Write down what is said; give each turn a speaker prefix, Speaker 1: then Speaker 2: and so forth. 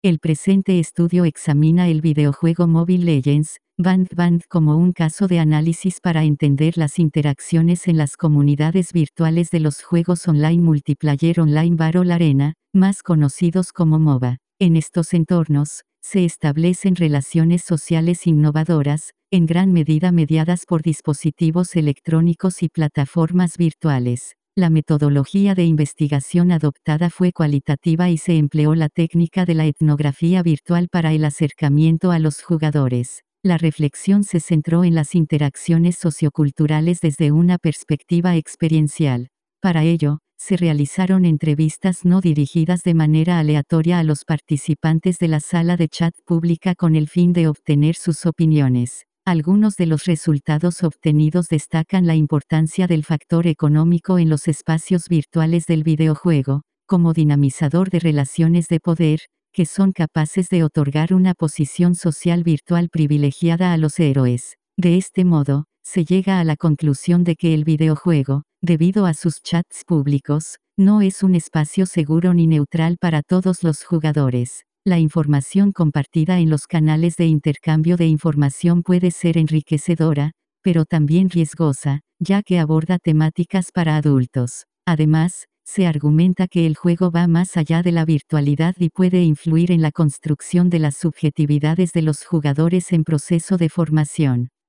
Speaker 1: El presente estudio examina el videojuego Mobile Legends, Band como un caso de análisis para entender las interacciones en las comunidades virtuales de los juegos online multiplayer online Battle Arena, más conocidos como MOBA. En estos entornos, se establecen relaciones sociales innovadoras, en gran medida mediadas por dispositivos electrónicos y plataformas virtuales. La metodología de investigación adoptada fue cualitativa y se empleó la técnica de la etnografía virtual para el acercamiento a los jugadores. La reflexión se centró en las interacciones socioculturales desde una perspectiva experiencial. Para ello, se realizaron entrevistas no dirigidas de manera aleatoria a los participantes de la sala de chat pública con el fin de obtener sus opiniones. Algunos de los resultados obtenidos destacan la importancia del factor económico en los espacios virtuales del videojuego, como dinamizador de relaciones de poder, que son capaces de otorgar una posición social virtual privilegiada a los héroes. De este modo, se llega a la conclusión de que el videojuego, debido a sus chats públicos, no es un espacio seguro ni neutral para todos los jugadores. La información compartida en los canales de intercambio de información puede ser enriquecedora, pero también riesgosa, ya que aborda temáticas para adultos. Además, se argumenta que el juego va más allá de la virtualidad y puede influir en la construcción de las subjetividades de los jugadores en proceso de formación.